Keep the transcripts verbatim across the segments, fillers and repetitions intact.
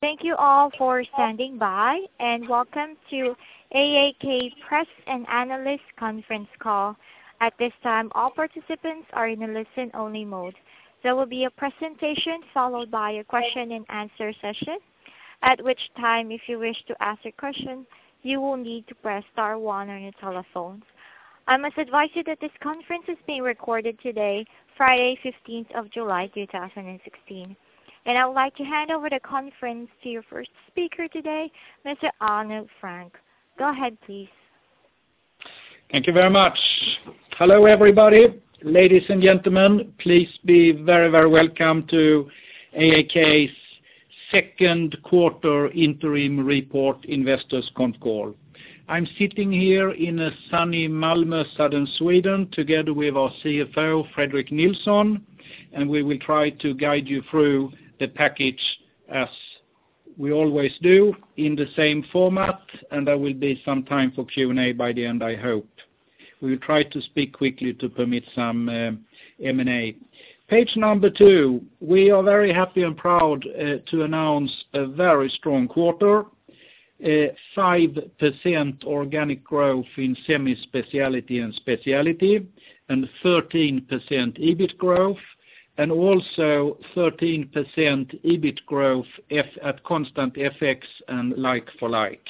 Thank you all for standing by, and welcome to A A K Press and Analyst Conference Call. At this time, all participants are in a listen-only mode. There will be a presentation followed by a question-and-answer session, at which time, if you wish to ask a question, you will need to press star one on your telephone. I must advise you that this conference is being recorded today, Friday, fifteenth of July, two thousand sixteen. And I would like to hand over the conference to your first speaker today, Mister Arno Frank. Go ahead, please. Thank you very much. Hello, everybody. Ladies and gentlemen, please be very, very welcome to A A K's second quarter interim report investors conf call. I'm sitting here in a sunny Malmö, southern Sweden, together with our C F O, Fredrik Nilsson, and we will try to guide you through the package as we always do in the same format, and there will be some time for Q and A by the end, I hope. We will try to speak quickly to permit some uh, M and A. Page number two, we are very happy and proud uh, to announce a very strong quarter. Uh, five percent organic growth in semi-speciality and speciality, and thirteen percent EBIT growth, and also thirteen percent EBIT growth F at constant F X and like for like.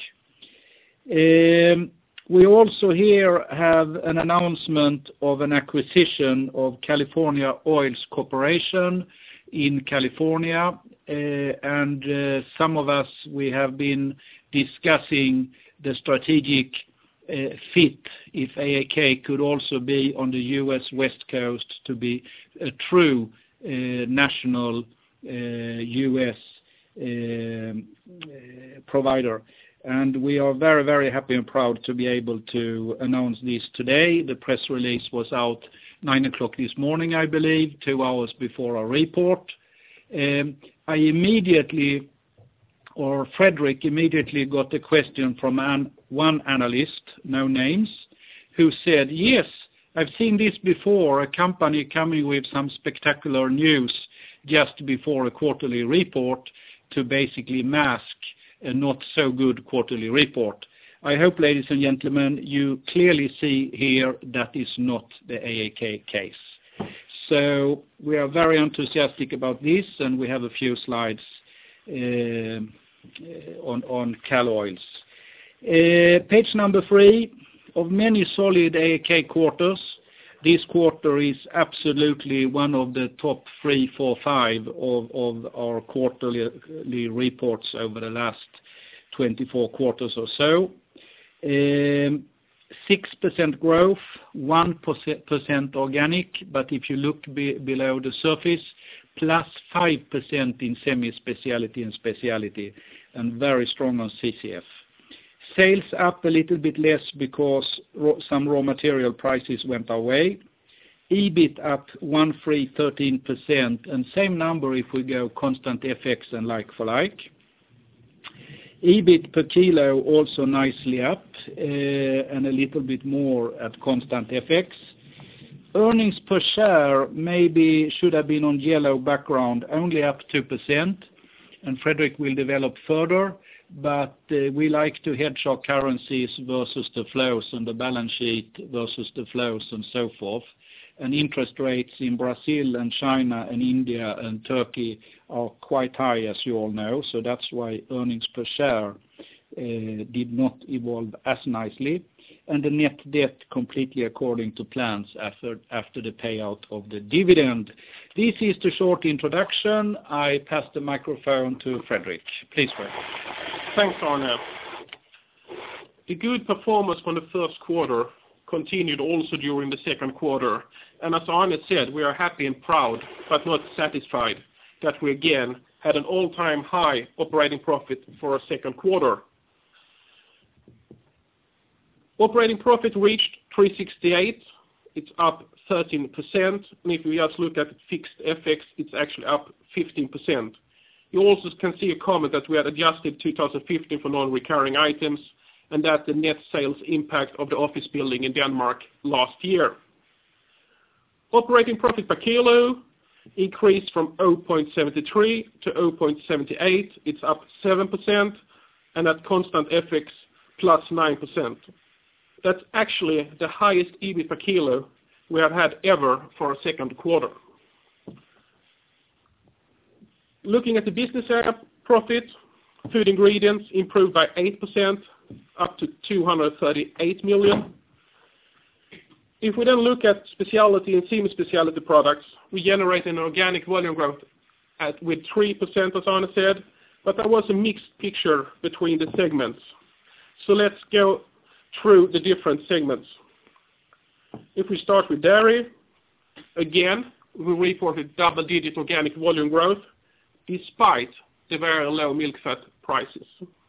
Um, we also here have an announcement of an acquisition of California Oils Corporation in California, uh, and uh, some of us, we have been discussing the strategic uh, fit if A A K could also be on the U S West Coast to be a true uh, national uh, U S uh, uh, provider. And we are very, very happy and proud to be able to announce this today. The press release was out nine o'clock this morning, I believe, two hours before our report. Um, I immediately, or Fredrik immediately got a question from an, one analyst, no names, who said, yes, I've seen this before, a company coming with some spectacular news just before a quarterly report to basically mask a not so good quarterly report. I hope, ladies and gentlemen, you clearly see here that is not the A A K case. So we are very enthusiastic about this, and we have a few slides uh, on, on Cal Oils. Uh, page number three, of many solid A A K quarters, this quarter is absolutely one of the top three, four, five of, of our quarterly reports over the last twenty-four quarters or so. Um, six percent growth, one percent organic, but if you look be, below the surface, plus five percent in semi-speciality and speciality, and very strong on C C F. Sales up a little bit less because raw, some raw material prices went our way. EBIT up one three thirteen percent, and same number if we go constant F X and like for like. EBIT per kilo also nicely up, uh, and a little bit more at constant F X. Earnings per share maybe should have been on yellow background, only up two percent, and Fredrik will develop further, but uh, we like to hedge our currencies versus the flows and the balance sheet versus the flows and so forth. And interest rates in Brazil and China and India and Turkey are quite high, as you all know, so that's why earnings per share uh, did not evolve as nicely. And the net debt completely according to plans after, after the payout of the dividend. This is the short introduction. I pass the microphone to Fredrik. Please, Fredrik. Thanks, Arne. The good performance from the first quarter continued also during the second quarter. And as Arne said, we are happy and proud, but not satisfied, that we again had an all-time high operating profit for a second quarter. Operating profit reached three hundred sixty-eight. It's up thirteen percent. And if we just look at fixed F X, it's actually up fifteen percent. You also can see a comment that we had adjusted two thousand fifteen for non-recurring items, and that the net sales impact of the office building in Denmark last year. Operating profit per kilo increased from zero point seven three to zero point seven eight. It's up seven percent, and at constant F X plus nine percent. That's actually the highest E B I T per kilo we have had ever for a second quarter. Looking at the business area profit, Food Ingredients improved by eight percent, up to two hundred thirty-eight million. If we then look at specialty and semi-specialty products, we generate an organic volume growth at, with three percent, as Arne said, but there was a mixed picture between the segments. So let's go through the different segments. If we start with dairy, again, we reported double-digit organic volume growth despite the very low milk fat prices.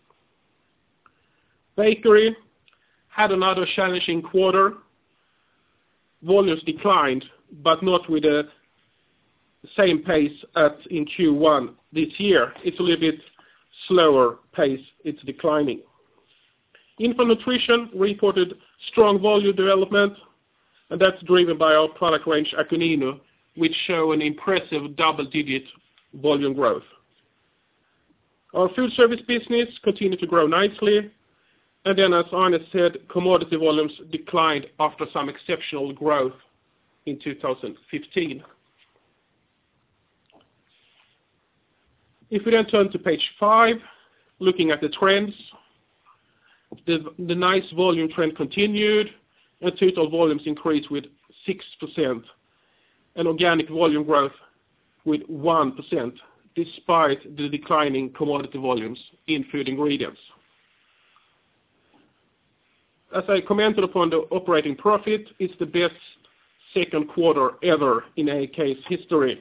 Bakery had another challenging quarter. Volumes declined, but not with the same pace as in Q one this year. It's a little bit slower pace. It's declining. Infant Nutrition reported strong volume development, and that's driven by our product range Akonino, which show an impressive double-digit volume growth. Our food service business continued to grow nicely, and then as Arne said, commodity volumes declined after some exceptional growth in two thousand fifteen. If we then turn to page five, looking at the trends, the, the nice volume trend continued, and total volumes increased with six percent, and organic volume growth with one percent, despite the declining commodity volumes in Food Ingredients. As I commented upon the operating profit, it's the best second quarter ever in A A K's history.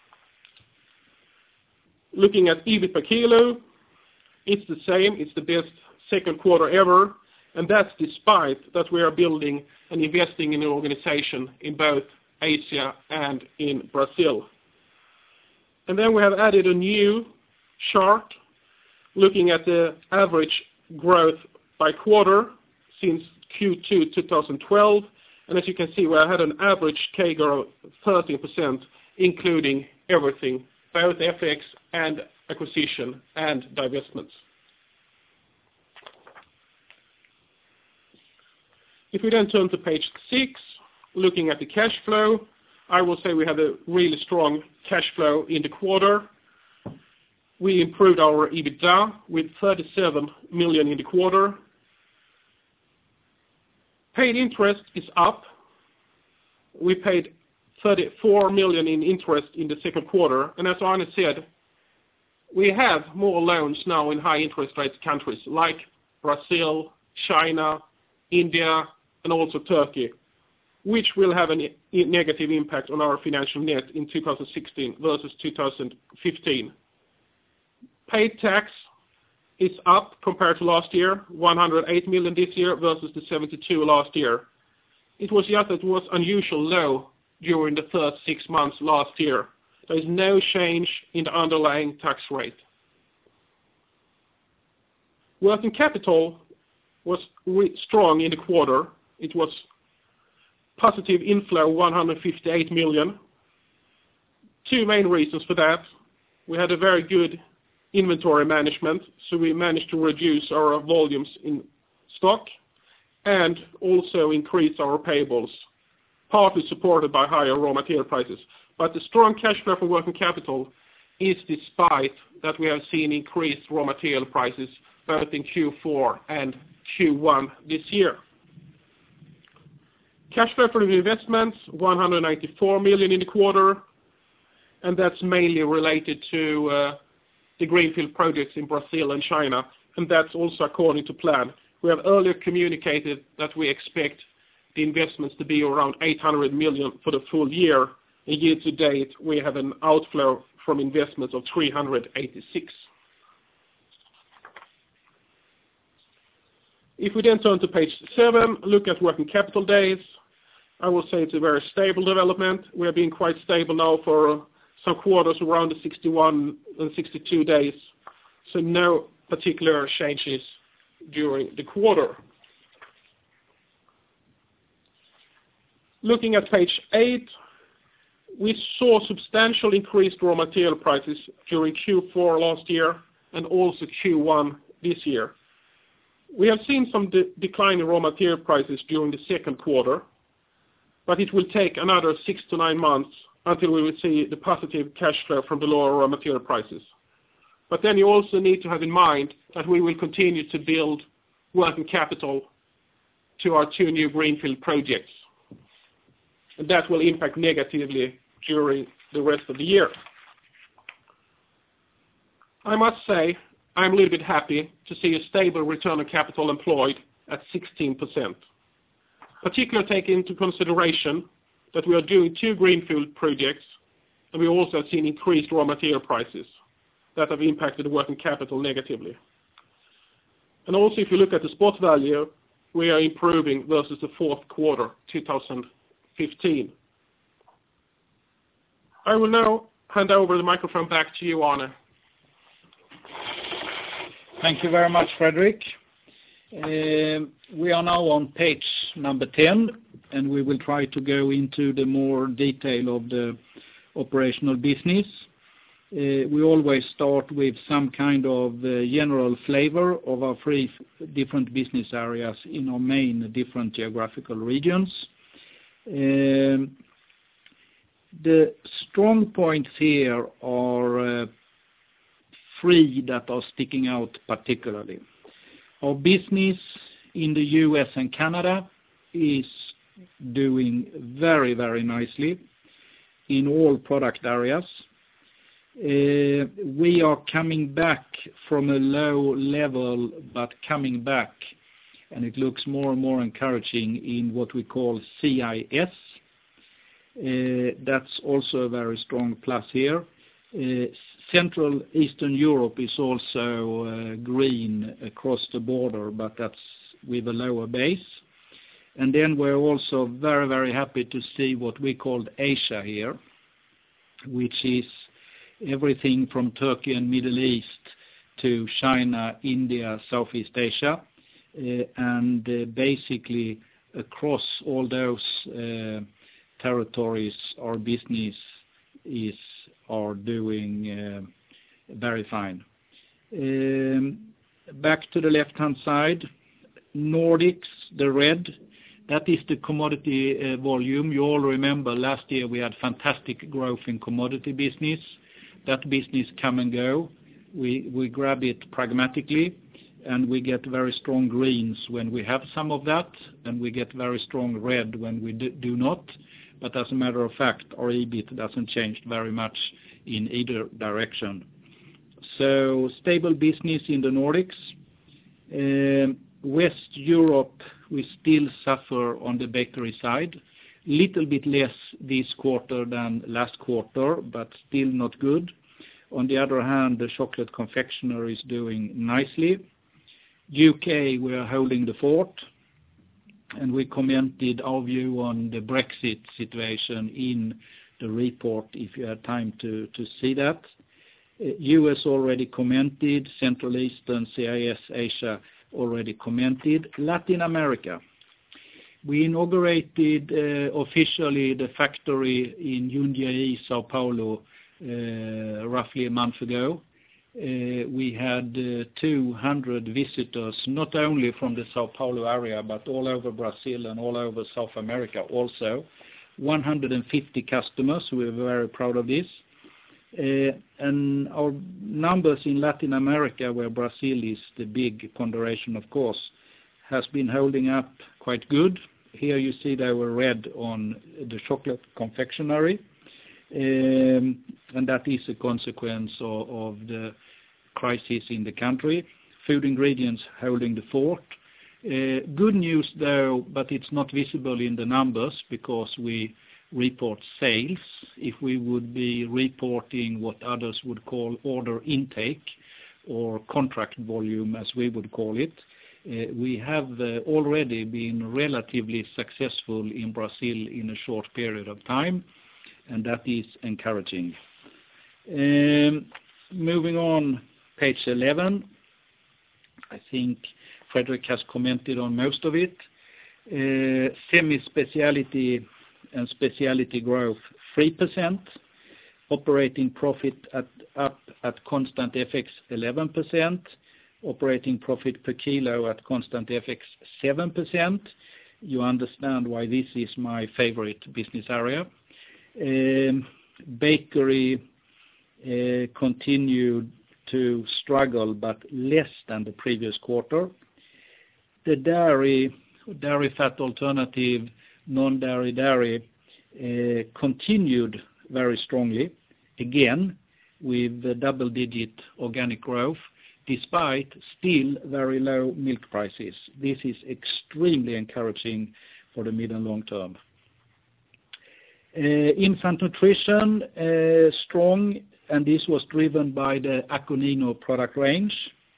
Looking at E B I T per kilo, it's the same. It's the best second quarter ever, and that's despite that we are building and investing in an organization in both Asia and in Brazil. And then we have added a new chart looking at the average growth by quarter since Q two twenty twelve, and as you can see, we had an average C A G R of thirteen percent, including everything, both F X and acquisition and divestments. If we then turn to page six, looking at the cash flow, I will say we had a really strong cash flow in the quarter. We improved our EBITDA with thirty-seven million in the quarter. Paid interest is up. We paid thirty-four million in interest in the second quarter, and as Arne said, we have more loans now in high interest rate countries like Brazil, China, India, and also Turkey, which will have a ne- negative impact on our financial net in two thousand sixteen versus two thousand fifteen. Paid tax is up compared to last year, one hundred eight million this year versus the seventy-two last year. It was just that it was unusually low during the first six months last year. There is no change in the underlying tax rate. Working capital was re- strong in the quarter. It was positive inflow one hundred fifty-eight million. Two main reasons for that. We had a very good inventory management, so we managed to reduce our volumes in stock and also increase our payables, partly supported by higher raw material prices. But the strong cash flow from working capital is despite that we have seen increased raw material prices both in Q four and Q one this year. Cash flow from investments, one hundred ninety-four million in the quarter, and that's mainly related to uh, the greenfield projects in Brazil and China, and that's also according to plan. We have earlier communicated that we expect the investments to be around eight hundred million for the full year, and year to date we have an outflow from investments of three hundred eighty-six. If we then turn to page seven, look at working capital days, I will say it's a very stable development. We have been quite stable now for some quarters around the sixty-one and sixty-two days, so no particular changes during the quarter. Looking at page eight, We saw substantial increased raw material prices during Q four last year and also Q one this year. We have seen some de- decline in raw material prices during the second quarter, but it will take another six to nine months until we will see the positive cash flow from the lower raw material prices. But then you also need to have in mind that we will continue to build working capital to our two new greenfield projects. And that will impact negatively during the rest of the year. I must say, I'm a little bit happy to see a stable return on capital employed at sixteen percent. Particularly taking into consideration that we are doing two greenfield projects, and we also have seen increased raw material prices that have impacted working capital negatively. And also, if you look at the spot value, we are improving versus the fourth quarter two thousand fifteen. I will now hand over the microphone back to you, Arne. Thank you very much, Fredrik. Uh, we are now on page number ten, and we will try to go into the more detail of the operational business. Uh, we always start with some kind of uh, general flavor of our three different business areas in our main different geographical regions. Um, the strong points here are uh, three that are sticking out particularly. Our business in the U S and Canada is doing very, very nicely in all product areas. Uh, we are coming back from a low level, but coming back, and it looks more and more encouraging in what we call C I S. Uh, that's also a very strong plus here. Uh, Central Eastern Europe is also uh, green across the border, but that's with a lower base. And then we're also very, very happy to see what we call Asia here, which is everything from Turkey and Middle East to China, India, Southeast Asia, uh, and uh, basically across all those uh, territories, our business is are doing uh, very fine. Um, back to the left-hand side, Nordics, the red, that is the commodity uh, volume. You all remember last year we had fantastic growth in commodity business. That business come and go. We, we grab it pragmatically, and we get very strong greens when we have some of that, and we get very strong red when we do, do not. But as a matter of fact, our E B I T doesn't change very much in either direction. So stable business in the Nordics. Um, West Europe, we still suffer on the bakery side. Little bit less this quarter than last quarter, but still not good. On the other hand, the chocolate confectionery is doing nicely. U K, we are holding the fort, and we commented our view on the Brexit situation in the report, if you had time to, to see that. Uh, U S already commented, Central Eastern, C I S, Asia already commented. Latin America. We inaugurated uh, officially the factory in Jundiaí, Sao Paulo, uh, roughly a month ago. Uh, we had uh, two hundred visitors, not only from the Sao Paulo area, but all over Brazil and all over South America also. one hundred fifty customers, we are very proud of this. Uh, and our numbers in Latin America, where Brazil is the big ponderation, of course, has been holding up quite good. Here you see they were red on the chocolate confectionery, um, and that is a consequence of, of the crisis in the country. Food ingredients holding the fort. Uh, good news though, but it's not visible in the numbers because we report sales. If we would be reporting what others would call order intake or contract volume, as we would call it, uh, we have uh, already been relatively successful in Brazil in a short period of time, and that is encouraging. Um, moving on, page eleven. I think Fredrik has commented on most of it. Uh, semi-speciality and specialty growth three percent. Operating profit at, up at constant F X eleven percent. Operating profit per kilo at constant F X seven percent. You understand why this is my favorite business area. Um, bakery uh, continued to struggle, but less than the previous quarter. The dairy, dairy fat alternative, non-dairy dairy uh, continued very strongly, again with the double-digit organic growth, despite still very low milk prices. This is extremely encouraging for the mid and long term. Uh, infant nutrition, uh, strong, and this was driven by the Akonino product range,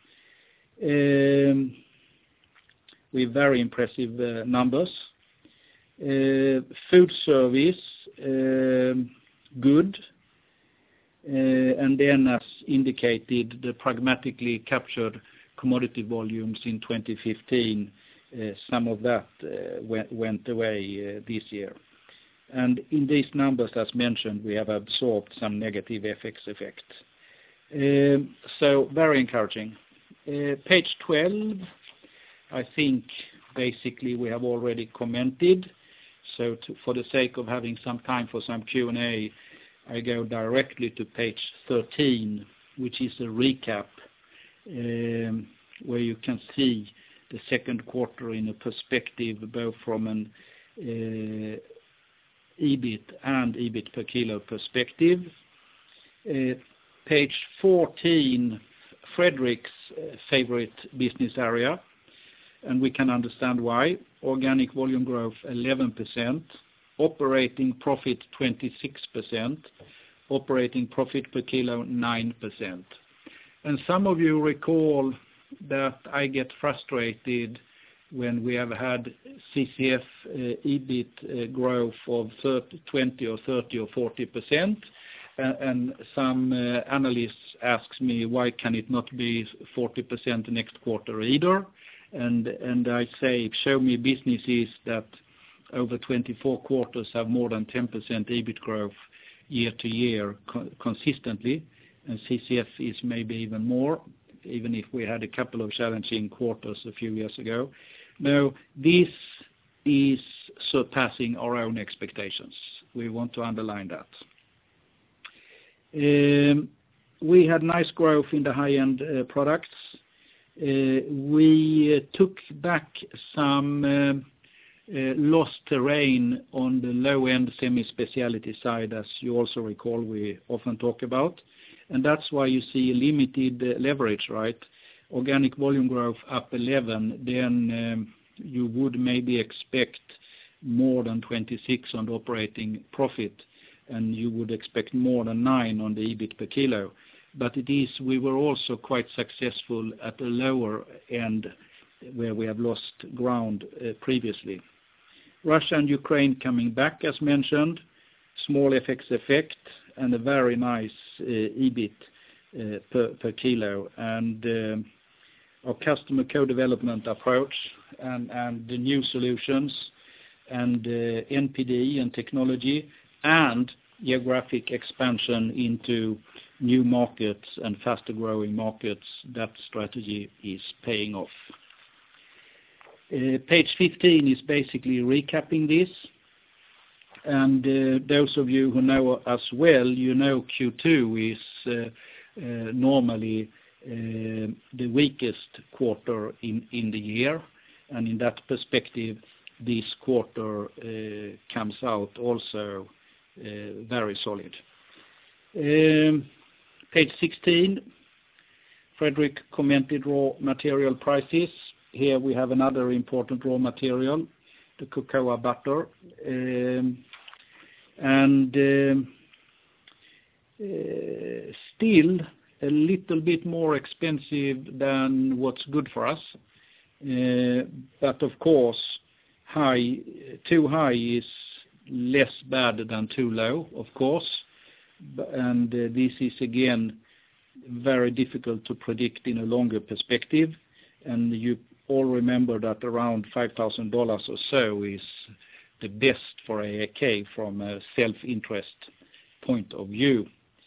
um, with very impressive uh, numbers. Uh, food service, um, good. Uh, and then, as indicated, the pragmatically captured commodity volumes in twenty fifteen, uh, some of that uh, went, went away uh, this year. And in these numbers, as mentioned, we have absorbed some negative F X effect. Um, so very encouraging. Uh, page twelve, I think basically we have already commented. So to, for the sake of having some time for some Q and A, I go directly to page thirteen, which is a recap, um, where you can see the second quarter in a perspective, both from an uh, EBIT and EBIT per kilo perspective. Uh, page fourteen, Fredrik's uh, favorite business area, and we can understand why. Organic volume growth eleven percent. Operating profit twenty-six percent, operating profit per kilo nine percent. And some of you recall that I get frustrated when we have had C C F uh, EBIT uh, growth of thirty, twenty or thirty or forty percent, uh, and some uh, analysts ask me, why can it not be forty percent next quarter either? And, and I say, show me businesses that over twenty-four quarters have more than ten percent EBIT growth year to year co- consistently, and C C F is maybe even more, even if we had a couple of challenging quarters a few years ago. No, this is surpassing our own expectations. We want to underline that. Um, we had nice growth in the high-end uh, products. Uh, we uh, took back some um, Uh, lost terrain on the low-end semi-speciality side, as you also recall we often talk about. And that's why you see limited uh, leverage, right? Organic volume growth up eleven, then um, you would maybe expect more than twenty-six on the operating profit, and you would expect more than nine on the EBIT per kilo. But it is, we were also quite successful at the lower end where we have lost ground uh, previously. Russia and Ukraine coming back, as mentioned, small F X effect, and a very nice uh, EBIT uh, per, per kilo. And um, our customer co-development approach and, and the new solutions and uh, N P D and technology and geographic expansion into new markets and faster growing markets, that strategy is paying off. Uh, page fifteen is basically recapping this, and uh, those of you who know us well, you know Q two is uh, uh, normally uh, the weakest quarter in, in the year, and in that perspective this quarter uh, comes out also uh, very solid. Um, page sixteen, Fredrik commented raw material prices. Here we have another important raw material, the cocoa butter, um, and um, uh, still a little bit more expensive than what's good for us. Uh, but of course, high, too high is less bad than too low, of course. And uh, this is again very difficult to predict in a longer perspective. And you all remember that around five thousand dollars or so is the best for A A K from a self-interest point of view.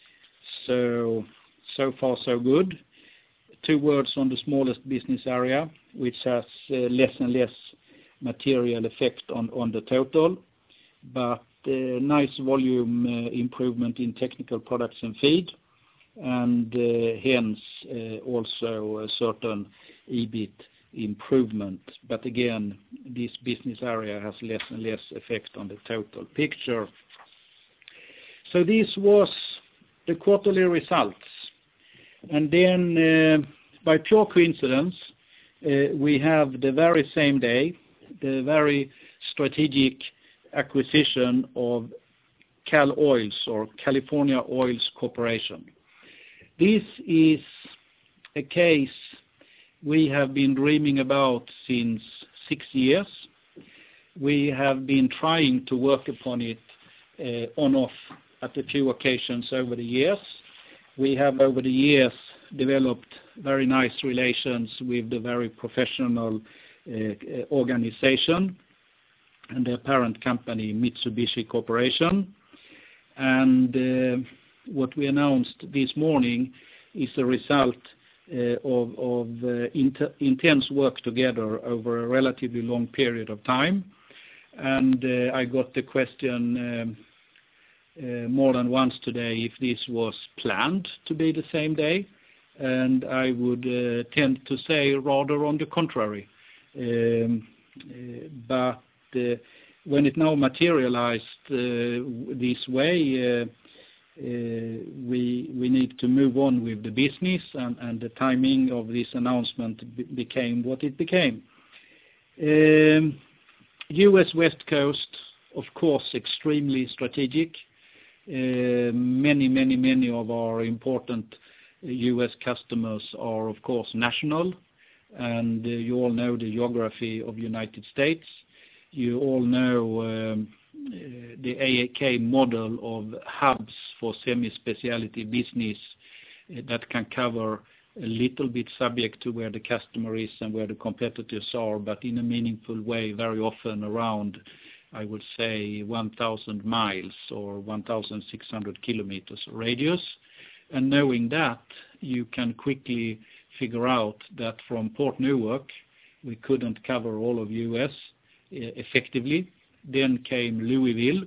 So, so far so good. Two words on the smallest business area, which has uh, less and less material effect on, on the total, but uh, nice volume uh, improvement in technical products and feed, and uh, hence uh, also a certain E B I T improvement. But again, this business area has less and less effect on the total picture. So this was the quarterly results. And then, uh, by pure coincidence, uh, we have the very same day, the very strategic acquisition of Cal Oils, or California Oils Corporation. This is a case we have been dreaming about since six years. We have been trying to work upon it uh, on-off at a few occasions over the years. We have over the years developed very nice relations with the very professional uh, organization and their parent company, Mitsubishi Corporation. And uh, what we announced this morning is a result uh, of, of uh, int- intense work together over a relatively long period of time. And uh, I got the question um, uh, more than once today if this was planned to be the same day. And I would uh, tend to say rather on the contrary. Um, uh, but uh, when it now materialized uh, this way, uh, uh, we we need to move on with the business, and, and the timing of this announcement be- became what it became. Um, U S West Coast, of course, extremely strategic. Uh, many, many, many of our important U S customers are, of course, national, and uh, you all know the geography of the United States. You all know um, uh, the A A K model of hubs for semi-specialty business uh, that can cover a little bit subject to where the customer is and where the competitors are, but in a meaningful way, very often around, I would say, one thousand miles or one thousand six hundred kilometers radius. And knowing that, you can quickly figure out that from Port Newark, we couldn't cover all of U S uh, effectively. Then came Louisville,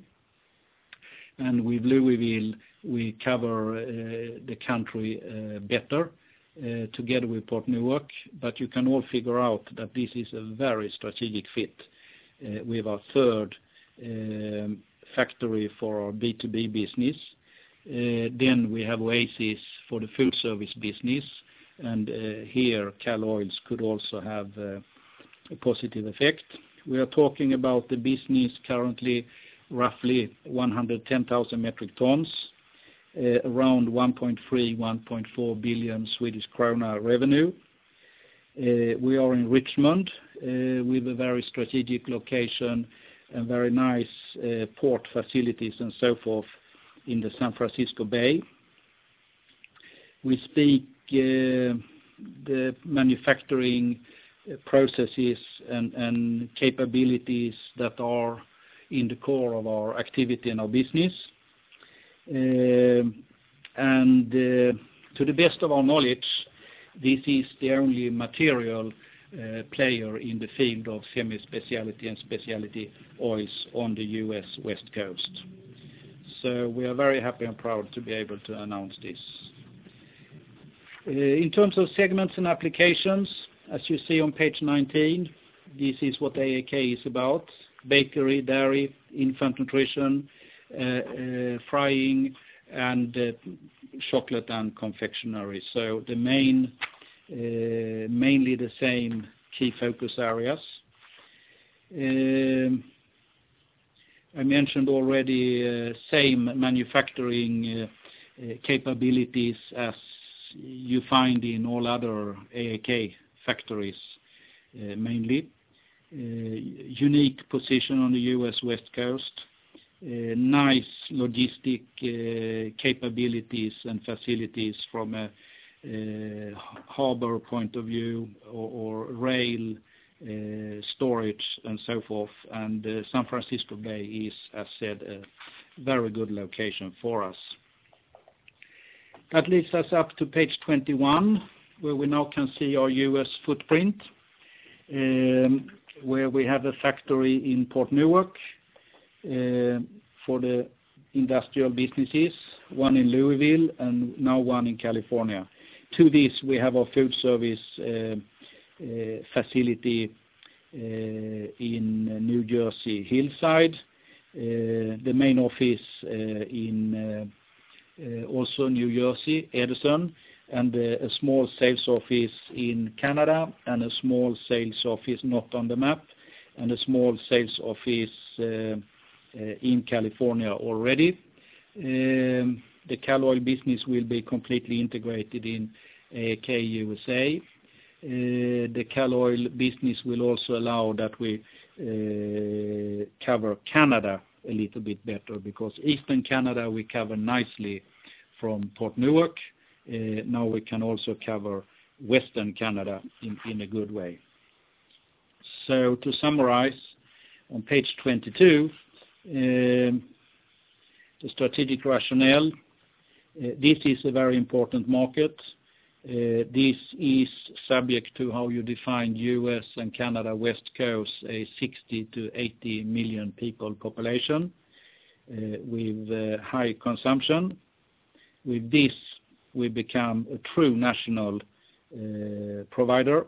and with Louisville, we cover uh, the country uh, better uh, together with Port Newark. But you can all figure out that this is a very strategic fit uh, with our third um, factory for our B two B business. Uh, then we have Oasis for the food service business, and uh, here Cal Oils could also have uh, a positive effect. We are talking about the business currently roughly one hundred ten thousand metric tons, uh, around one point three, one point four billion Swedish krona revenue. Uh, we are in Richmond uh, with a very strategic location and very nice uh, port facilities and so forth in the San Francisco Bay. We speak uh, the manufacturing uh, processes and, and capabilities that are in the core of our activity and our business. Uh, and uh, to the best of our knowledge, this is the only material uh, player in the field of semi-specialty and specialty oils on the U S West Coast. So we are very happy and proud to be able to announce this. Uh, in terms of segments and applications, as you see on page nineteen, this is what A A K is about: bakery, dairy, infant nutrition, uh, uh, frying, and uh, chocolate and confectionery. So the main, uh, mainly the same key focus areas. Um, I mentioned already uh, same manufacturing uh, uh, capabilities as you find in all other A A K factories, uh, mainly. Uh, unique position on the U S West Coast, uh, nice logistic uh, capabilities and facilities from a uh, harbor point of view, or, or rail uh, storage, and so forth. And uh, San Francisco Bay is, as said, a very good location for us. That leads us up to page twenty-one, where we now can see our U S footprint, um, where we have a factory in Port Newark uh, for the industrial businesses, one in Louisville and now one in California. To this, we have our food service uh, uh, facility uh, in New Jersey Hillside, uh, the main office uh, in uh, uh, also New Jersey, Edison, and uh, a small sales office in Canada, and a small sales office not on the map, and a small sales office uh, uh, in California already. Um, the Cal Oil business will be completely integrated in A A K U S A. Uh, the Cal Oil business will also allow that we uh, cover Canada a little bit better, because Eastern Canada we cover nicely from Port Newark. Uh, now we can also cover Western Canada in, in a good way. So to summarize, on page twenty-two, um, the strategic rationale, uh, this is a very important market. Uh, this is subject to how you define U S and Canada West Coast, a sixty to eighty million people population uh, with uh, high consumption. With this, we become a true national uh, provider.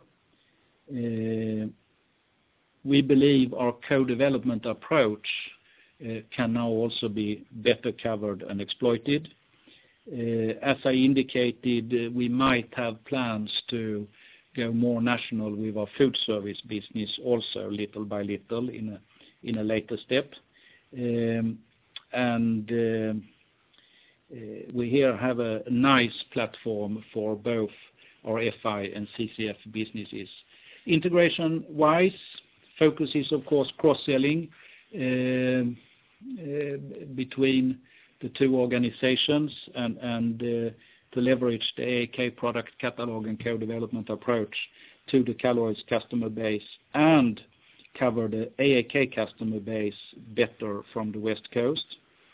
Uh, we believe our co-development approach uh, can now also be better covered and exploited. Uh, as I indicated, uh, we might have plans to go more national with our food service business also, little by little, in a in a later step. Um, and uh, uh, we here have a nice platform for both our F I and C C F businesses. Integration-wise, focus is of course cross-selling uh, uh, between the two organizations, and, and uh, to leverage the A A K product catalog and co-development approach to the Cal Oil's customer base, and cover the A A K customer base better from the West Coast.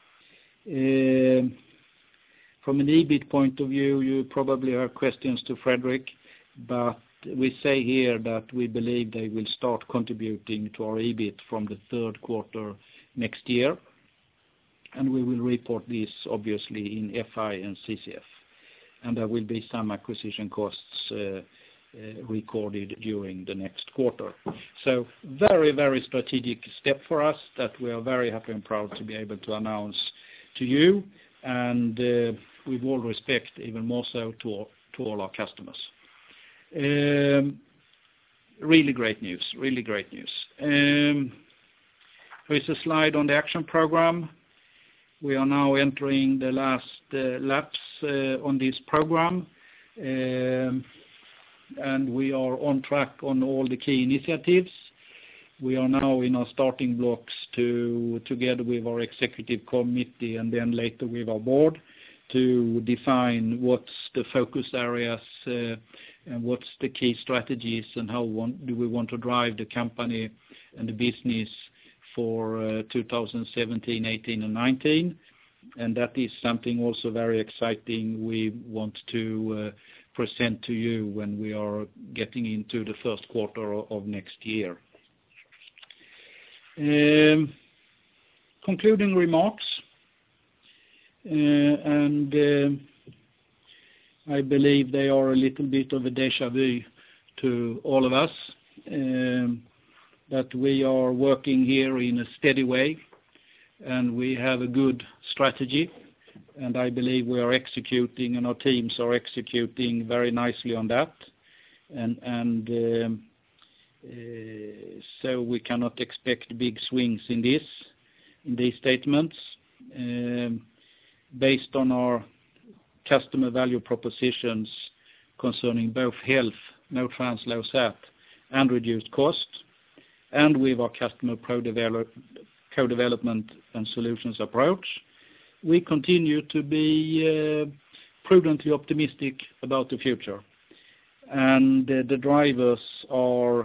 Uh, from an EBIT point of view, you probably have questions to Fredrik, but we say here that we believe they will start contributing to our EBIT from the third quarter next year. And we will report this obviously in F I and C C F. And there will be some acquisition costs uh, uh, recorded during the next quarter. So very, very strategic step for us that we are very happy and proud to be able to announce to you, and uh, with all respect, even more so to all, to all our customers. Um, really great news, really great news. Um, there is a slide on the action program. We are now entering the last uh, laps uh, on this program, um, and we are on track on all the key initiatives. We are now in our starting blocks to, together with our executive committee and then later with our board, to define what's the focus areas uh, and what's the key strategies, and how want, do we want to drive the company and the business for uh, two thousand seventeen, eighteen and nineteen, and that is something also very exciting we want to uh, present to you when we are getting into the first quarter of, of next year. Um, concluding remarks, uh, and uh, I believe they are a little bit of a déjà vu to all of us. Um, that we are working here in a steady way, and we have a good strategy, and I believe we are executing, and our teams are executing very nicely on that, and, and um, uh, so we cannot expect big swings in this, in these statements. Um, based on our customer value propositions concerning both health, no trans, low S A T, and reduced cost, and with our customer co-development and solutions approach, we continue to be uh, prudently optimistic about the future. And uh, the drivers are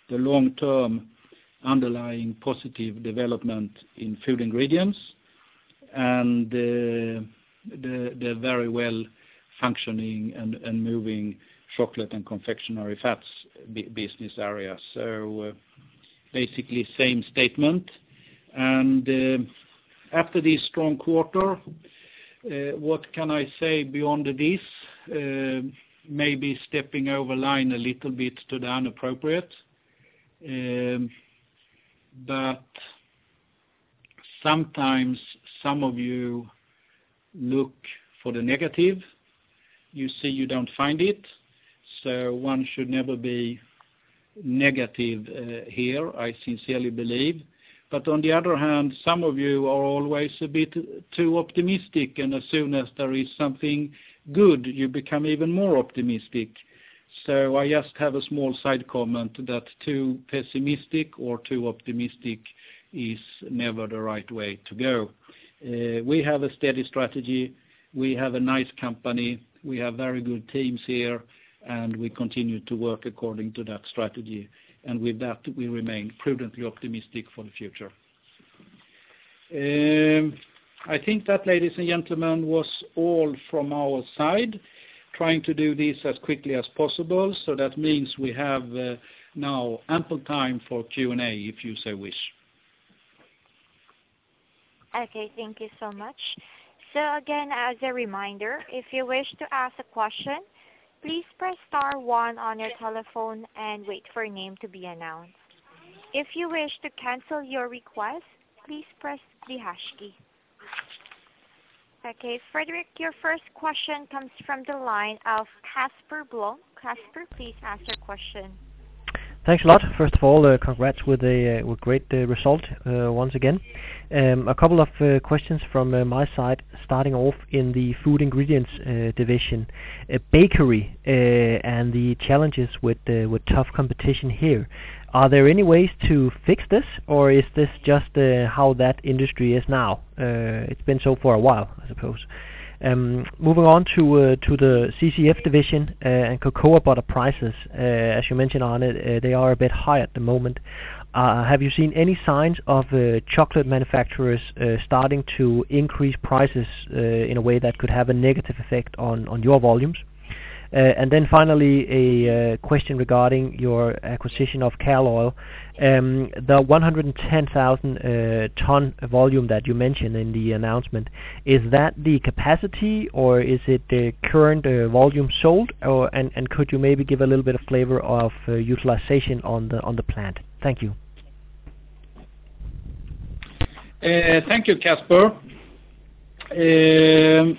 the long-term underlying positive development in Food Ingredients and uh, the, the very well functioning and, and moving chocolate and confectionery fats business area. So uh, basically same statement. And uh, after this strong quarter, uh, what can I say beyond this? Uh, maybe stepping over line a little bit to the inappropriate. Um, but sometimes some of you look for the negative. You see you don't find it. So one should never be negative uh, here, I sincerely believe. But on the other hand, some of you are always a bit too optimistic, and as soon as there is something good, you become even more optimistic. So I just have a small side comment that too pessimistic or too optimistic is never the right way to go. Uh, we have a steady strategy. We have a nice company. We have very good teams here, and we continue to work according to that strategy. And with that, we remain prudently optimistic for the future. Um, I think that, ladies and gentlemen, was all from our side, trying to do this as quickly as possible. So that means we have uh, now ample time for Q and A, if you so wish. Okay, thank you so much. So again, as a reminder, if you wish to ask a question, please press star one on your telephone and wait for your name to be announced. If you wish to cancel your request, please press the hash key. Okay, Frederick, your first question comes from the line of Casper Blom. Casper, please ask your question. Thanks a lot. First of all, uh, congrats with a uh, with great uh, result uh, once again. Um, a couple of uh, questions from uh, my side, starting off in the Food Ingredients uh, division. Uh, bakery uh, and the challenges with uh, with tough competition here. Are there any ways to fix this, or is this just uh, how that industry is now? Uh, it's been so for a while, I suppose. Um, moving on to uh, to the C C F division uh, and cocoa butter prices, uh, as you mentioned on it, uh, they are a bit high at the moment. Uh, have you seen any signs of uh, chocolate manufacturers uh, starting to increase prices uh, in a way that could have a negative effect on, on your volumes? Uh, and then finally, a uh, question regarding your acquisition of Cal Oil. Um, the one hundred ten thousand uh, ton volume that you mentioned in the announcement, is that the capacity, or is it the current uh, volume sold? Or, and, and could you maybe give a little bit of flavor of uh, utilization on the on the plant? Thank you. Uh, thank you, Casper. Um,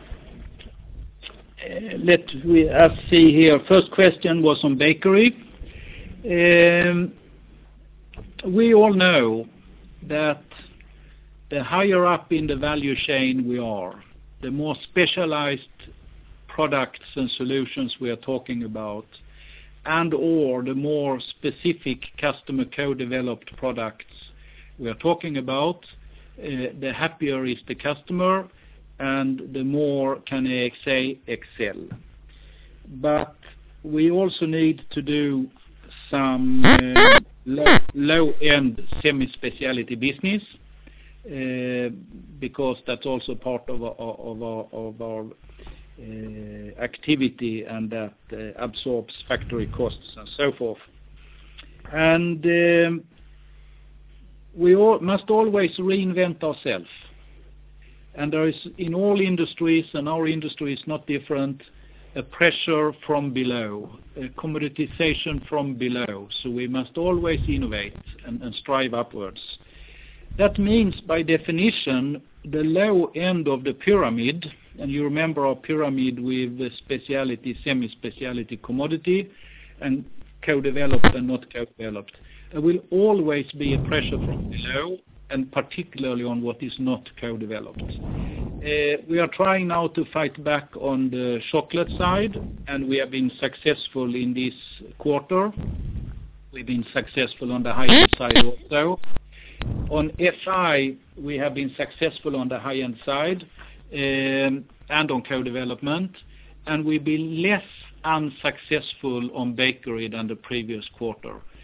Uh, let we us see here. First question was on bakery. Um, we all know that the higher up in the value chain we are, the more specialized products and solutions we are talking about, and or the more specific customer co-developed products we are talking about, uh, the happier is the customer, and the more can they say excel. But we also need to do some uh, low, low-end semi-speciality business uh, because that's also part of our, of our, of our uh, activity, and that uh, absorbs factory costs and so forth. And um, we all must always reinvent ourselves. And there is, in all industries, and our industry is not different, a pressure from below, a commoditization from below. So we must always innovate and, and strive upwards. That means, by definition, the low end of the pyramid, and you remember our pyramid with the speciality, semi-speciality, commodity, and co-developed and not co-developed. There will always be a pressure from below, and particularly on what is not co-developed. Uh, we are trying now to fight back on the chocolate side, and we have been successful in this quarter. We've been successful on the high-end side also. On F I, we have been successful on the high-end side um, and on co-development, and we've been less unsuccessful on bakery than the previous quarter.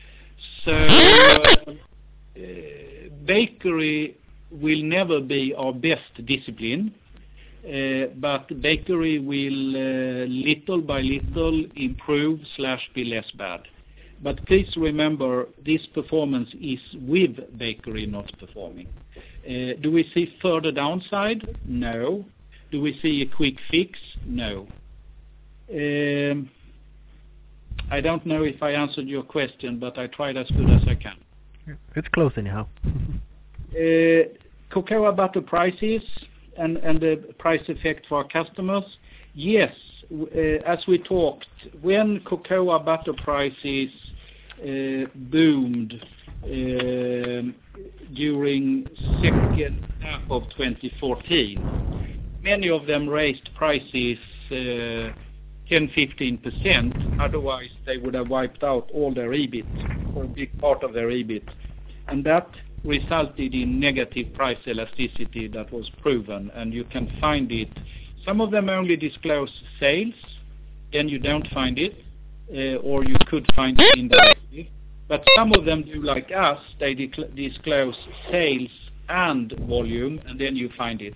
So uh, uh, bakery will never be our best discipline, uh, but bakery will uh, little by little improve slash be less bad. But please remember, this performance is with bakery not performing. Uh, do we see further downside? No. Do we see a quick fix? No. Um, I don't know if I answered your question, but I tried as good as I can. It's close anyhow. uh, cocoa butter prices and, and the price effect for our customers. Yes, uh, as we talked, when cocoa butter prices uh, boomed uh, during second half of twenty fourteen, many of them raised prices uh, ten to fifteen percent, otherwise they would have wiped out all their E B I T, or a big part of their E B I T. And that resulted in negative price elasticity that was proven, and you can find it. Some of them only disclose sales, then you don't find it, uh, or you could find it indirectly. But some of them do like us, they disclose sales and volume, and then you find it.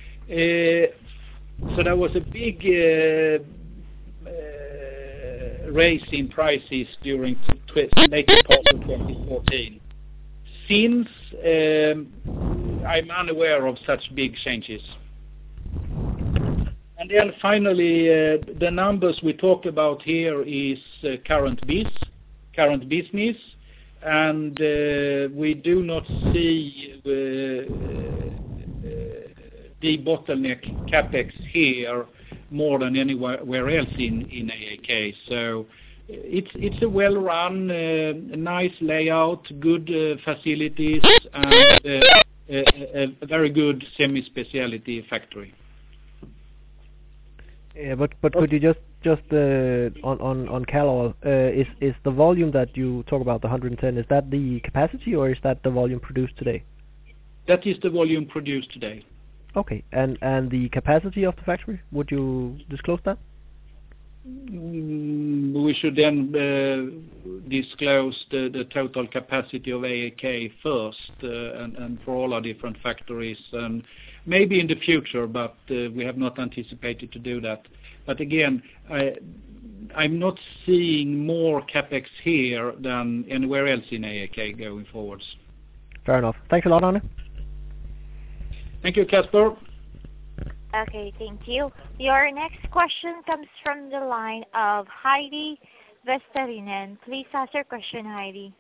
Uh, so there was a big uh, uh, raise in prices during the later part of twenty fourteen. Since um, I'm unaware of such big changes. And then finally, uh, the numbers we talk about here is uh, current biz, current business, and uh, we do not see uh, uh, the bottleneck capex here more than anywhere else in, in A A K. So it's it's a well-run, uh, nice layout, good uh, facilities, and uh, a, a very good semi-speciality factory. Yeah, but but could you just just uh, on on on Kaloil, uh, is is the volume that you talk about, the one hundred ten, is that the capacity or is that the volume produced today? That is the volume produced today. Okay, and and the capacity of the factory, would you disclose that? Mm, we should then uh, disclose the, the total capacity of A A K first, uh, and, and for all our different factories, and maybe in the future, but uh, we have not anticipated to do that. But again, I, I'm not seeing more capex here than anywhere else in A A K going forwards. Fair enough. Thanks a lot, Arne. Thank you, Casper. Okay, thank you. Your next question comes from the line of Heidi Vesterinen. Please ask your question, Heidi.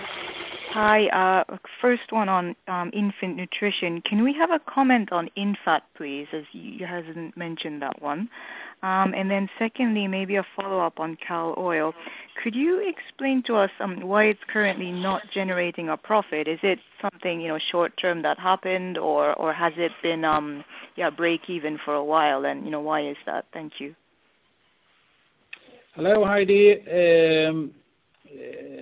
Hi. Uh, first one on um, infant nutrition. Can we have a comment on INFAT, please, as you hasn't mentioned that one? Um, and then secondly, maybe a follow-up on Kaloil. Could you explain to us um, why it's currently not generating a profit? Is it something, you know, short-term that happened, or, or has it been um, yeah, break-even for a while? And, you know, why is that? Thank you. Hello, Heidi. Um, uh,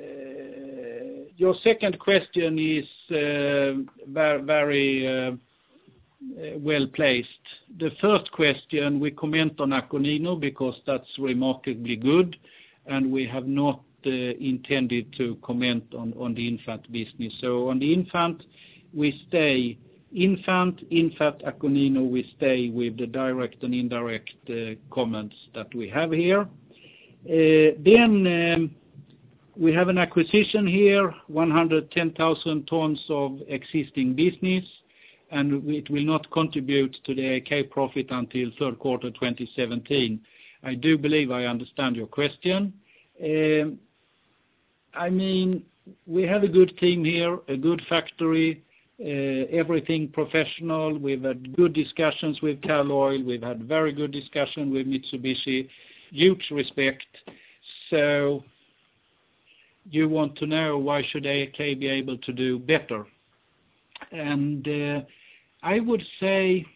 your second question is uh, very, very uh, well placed. The first question, we comment on Akonino because that's remarkably good, and we have not uh, intended to comment on, on the infant business. So on the infant, we stay infant, infant, Akonino, we stay with the direct and indirect uh, comments that we have here. Uh, then um, we have an acquisition here, one hundred ten thousand tons of existing business, and it will not contribute to the A A K profit until third quarter twenty seventeen. I do believe I understand your question. Um, I mean, we have a good team here, a good factory, uh, everything professional. We've had good discussions with Kaloil. We've had very good discussion with Mitsubishi. Huge respect. So you want to know why should A A K be able to do better? And uh, I would say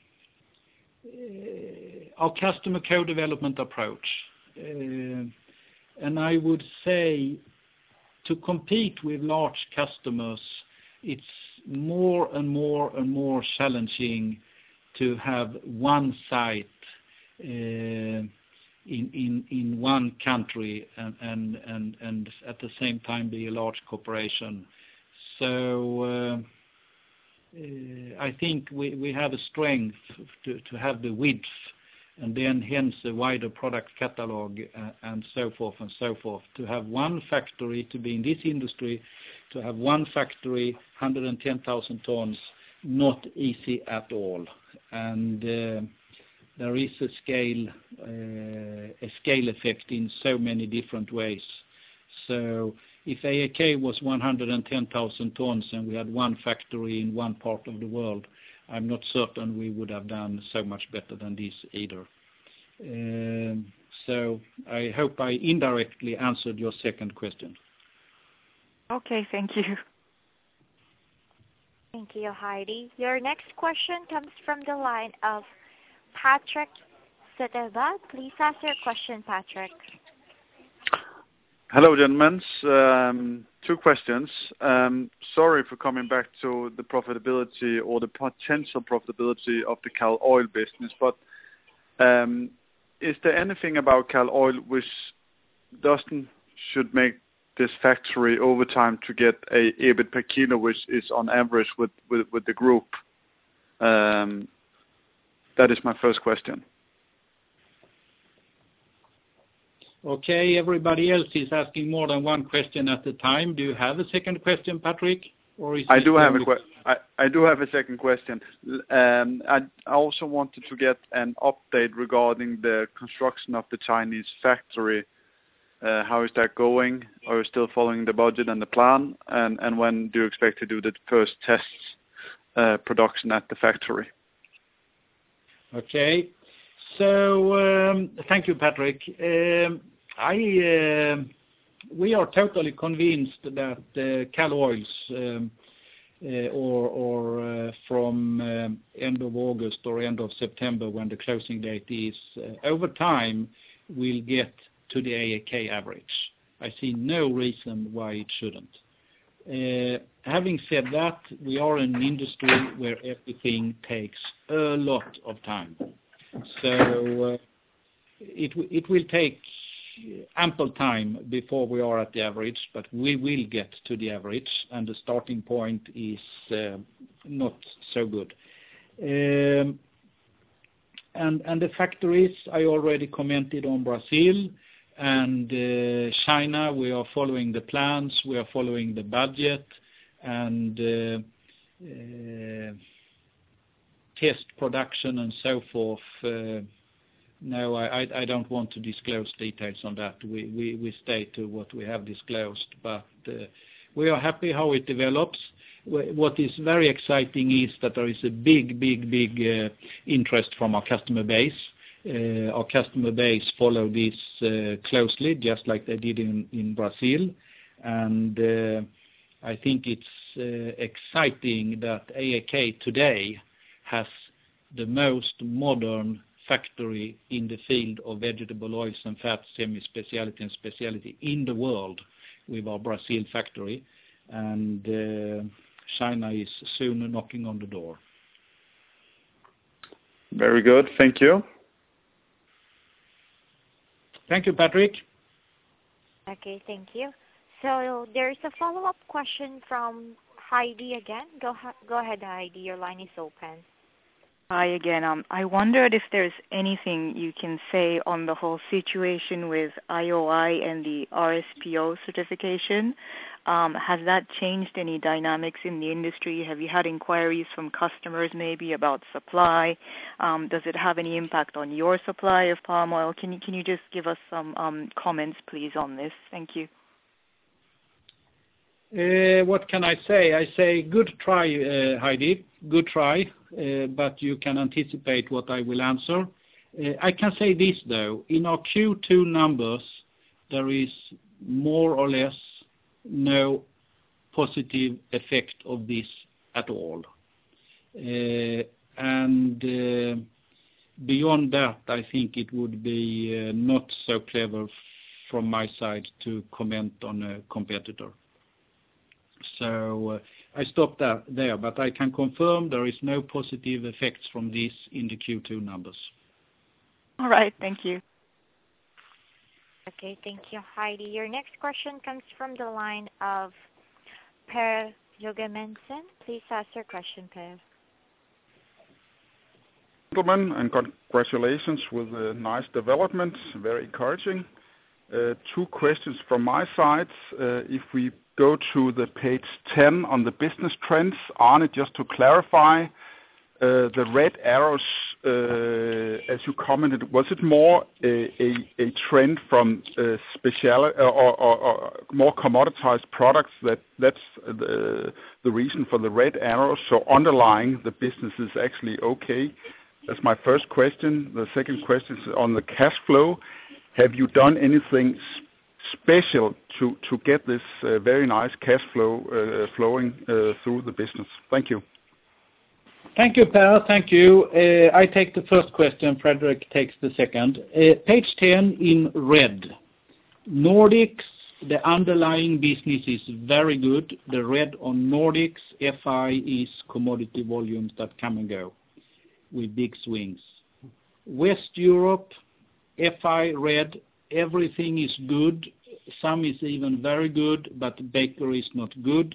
uh, our customer co-development approach. Uh, and I would say to compete with large customers, it's more and more and more challenging to have one site uh, in, in, in one country and, and, and, and at the same time be a large corporation. So uh, uh, I think we, we have a strength to, to have the width, and then hence a wider product catalog uh, and so forth and so forth. To have one factory, to be in this industry, to have one factory, one hundred ten thousand tons, not easy at all. And uh, there is a scale, uh, a scale effect in so many different ways. So if A A K was one hundred ten thousand tons and we had one factory in one part of the world, I'm not certain we would have done so much better than this either. Um, so I hope I indirectly answered your second question. Okay, thank you. Thank you, Heidi. Your next question comes from the line of Patrick Seteva. Please ask your question, Patrick. Hello, gentlemen. Um, two questions. Um, sorry for coming back to the profitability or the potential profitability of the Cal Oil business, but um, is there anything about Cal Oil which doesn't should make this factory over time to get a EBIT per kilo which is on average with, with, with the group? Um, that is my first question. Okay, everybody else is asking more than one question at a time. Do you have a second question, Patrick? Or is I do have a que- I, I do have a second question. Um, I, I also wanted to get an update regarding the construction of the Chinese factory. Uh, how is that going? Are you still following the budget and the plan? And, and when do you expect to do the first tests uh, production at the factory? Okay. So um, thank you, Patrick. Um, I uh, we are totally convinced that uh, Cal Oils, um, uh, or, or uh, from um, end of August or end of September, when the closing date is, uh, over time will get to the A A K average. I see no reason why it shouldn't. Uh, having said that, we are in an industry where everything takes a lot of time. So uh, it it will take ample time before we are at the average, but we will get to the average, and the starting point is uh, not so good. Um, and and the factories, I already commented on Brazil and uh, China. We are following the plans, we are following the budget, and uh, uh, test production and so forth. Uh, no, I, I don't want to disclose details on that. We, we, we stay to what we have disclosed, but uh, we are happy how it develops. What is very exciting is that there is a big, big, big uh, interest from our customer base. Uh, our customer base follow this uh, closely, just like they did in, in Brazil. And uh, I think it's uh, exciting that A A K today has the most modern factory in the field of vegetable oils and fats, semi-speciality and specialty in the world with our Brazil factory. And uh, China is soon knocking on the door. Very good. Thank you. Thank you, Patrick. Okay, thank you. So there's a follow-up question from Heidi again. Go, go ahead, Heidi. Your line is open. Hi again. Um, I wondered if there's anything you can say on the whole situation with I O I and the R S P O certification. Um, has that changed any dynamics in the industry? Have you had inquiries from customers maybe about supply? Um, does it have any impact on your supply of palm oil? Can you, can you just give us some um, comments, please, on this? Thank you. Uh, what can I say? I say good try, uh, Heidi. Good try, uh, but you can anticipate what I will answer. Uh, I can say this, though. In our Q two numbers, there is more or less no positive effect of this at all. Uh, and uh, beyond that, I think it would be uh, not so clever from my side to comment on a competitor. So uh, I stopped that there, but I can confirm there is no positive effects from this in the Q two numbers. All right, thank you. Okay, thank you, Heidi. Your next question comes from the line of Per Jogemensen. Please ask your question, Per. Gentlemen, and congratulations with a nice development, very encouraging. Uh, two questions from my side. Uh, if we go to the page ten on the business trends, Arne, just to clarify, uh, the red arrows, uh, as you commented, was it more a, a, a trend from uh, special uh, or, or, or more commoditized products that that's the, the reason for the red arrows? So underlying the business is actually okay. That's my first question. The second question is on the cash flow. Have you done anything special to, to get this uh, very nice cash flow uh, flowing uh, through the business? Thank you. Thank you, Per. Thank you. Uh, I take the first question. Fredrik takes the second. Uh, page ten in red. Nordics, the underlying business is very good. The red on Nordics, F I is commodity volumes that come and go with big swings. West Europe, F I red, everything is good. Some is even very good, but bakery is not good.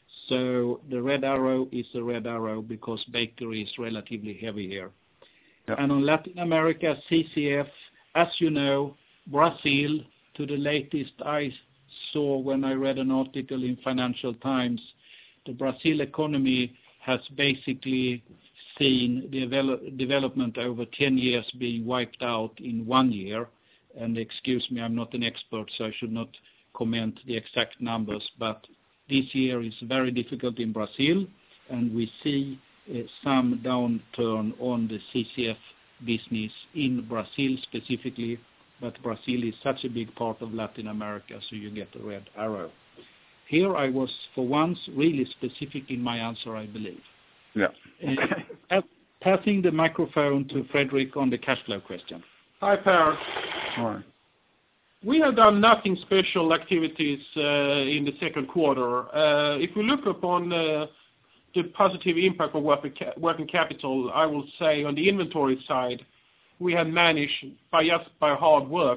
So the red arrow is a red arrow because bakery is relatively heavy here. Yep. And on Latin America, C C F, as you know, Brazil, to the latest I saw when I read an article in Financial Times, the Brazil economy has basically seen develop, development over ten years being wiped out in one year. And excuse me, I'm not an expert, so I should not comment the exact numbers, but this year is very difficult in Brazil, and we see uh, some downturn on the C C F business in Brazil specifically, but Brazil is such a big part of Latin America, so you get a red arrow. Here I was, for once, really specific in my answer, I believe. Yeah. Okay. Uh, passing the microphone to Fredrik on the cash flow question. Hi, Per. Hi. We have done nothing special activities uh, in the second quarter. Uh, if we look upon uh, the positive impact of working, ca- working capital, I will say on the inventory side, we have managed by just by hard work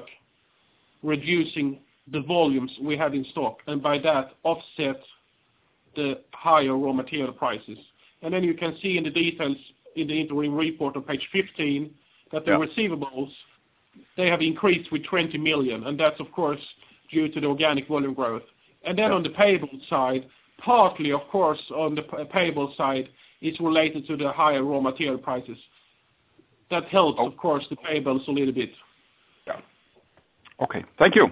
reducing the volumes we have in stock, and by that offset the higher raw material prices. And then you can see in the details in the interim report on page fifteen that the yeah. receivables, they have increased with twenty million, and that's, of course, due to the organic volume growth. And then yeah. on the payable side, partly, of course, on the payable side, is related to the higher raw material prices. That helps, oh. of course, the payables a little bit. Yeah. Okay. Thank you.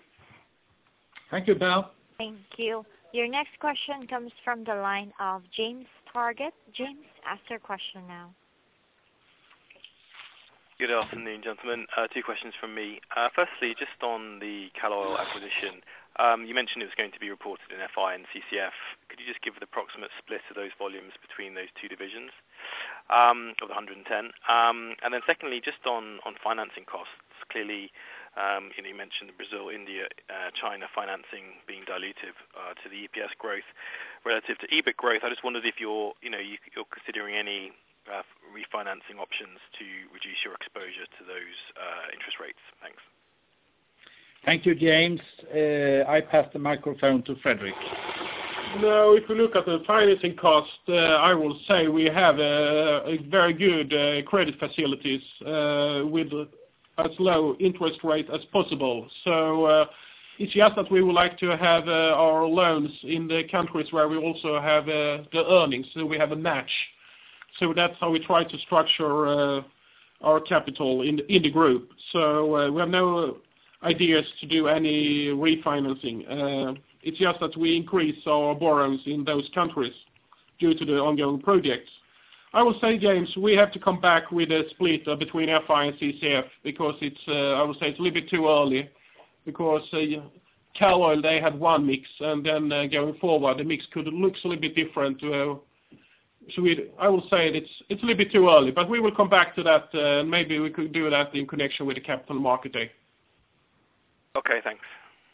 Thank you, Bell. Thank you. Your next question comes from the line of James Target. James, ask your question now. Good afternoon, gentlemen. Uh, two questions from me. Uh, firstly, just on the Cal Oil acquisition, um, you mentioned it was going to be reported in F I and C C F. Could you just give the approximate split of those volumes between those two divisions um, of the one hundred ten? Um, and then secondly, just on, on financing costs, clearly um, you know, you mentioned Brazil, India, uh, China financing being dilutive uh, to the E P S growth relative to EBIT growth. I just wondered if you're, you know, you, you're considering any Uh, refinancing options to reduce your exposure to those uh, interest rates. Thanks. Thank you, James. Uh, I pass the microphone to Fredrik. No, if we look at the financing cost, uh, I will say we have a, a very good uh, credit facilities uh, with as low interest rate as possible. So uh, it's just that we would like to have uh, our loans in the countries where we also have uh, the earnings, so we have a match. So that's how we try to structure uh, our capital in the, in the group. So uh, we have no ideas to do any refinancing. Uh, it's just that we increase our borrowings in those countries due to the ongoing projects. I will say, James, we have to come back with a split uh, between F I and C C F because it's, uh, I would say it's a little bit too early because uh, Cal Oil, they had one mix, and then uh, going forward, the mix could look a little bit different. Uh, So we, I will say it's it's a little bit too early, but we will come back to that. Uh, maybe we could do that in connection with the Capital Market Day. Okay, thanks.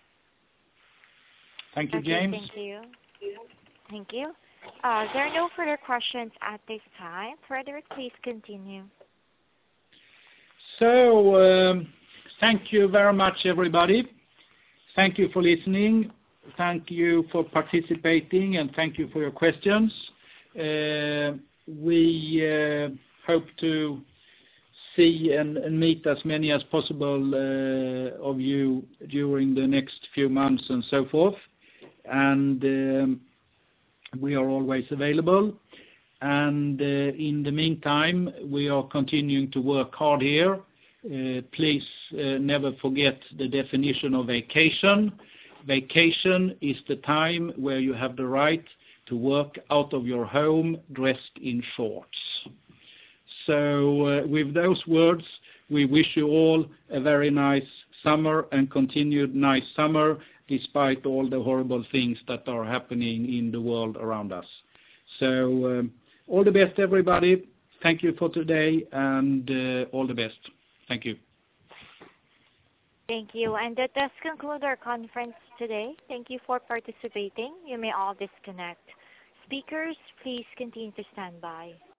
Thank you, okay, James. Thank you. Thank you. Uh, there are no further questions at this time. Fredrik, please continue. So, um, thank you very much, everybody. Thank you for listening. Thank you for participating, and thank you for your questions. Uh, we uh, hope to see and, and meet as many as possible uh, of you during the next few months and so forth. And um, we are always available. And uh, in the meantime, we are continuing to work hard here. Uh, please uh, never forget the definition of vacation. Vacation is the time where you have the right to work out of your home dressed in shorts. So uh, with those words, we wish you all a very nice summer and continued nice summer despite all the horrible things that are happening in the world around us. So um, all the best, everybody. Thank you for today, and uh, all the best. Thank you. Thank you. And that does conclude our conference today. Thank you for participating. You may all disconnect. Speakers, please continue to stand by.